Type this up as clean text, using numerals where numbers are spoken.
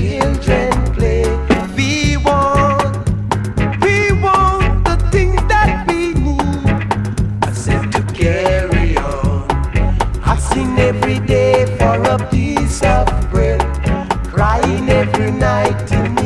children play. We want the things that we need. I said to carry on, hustling every day for a piece of bread, crying every night in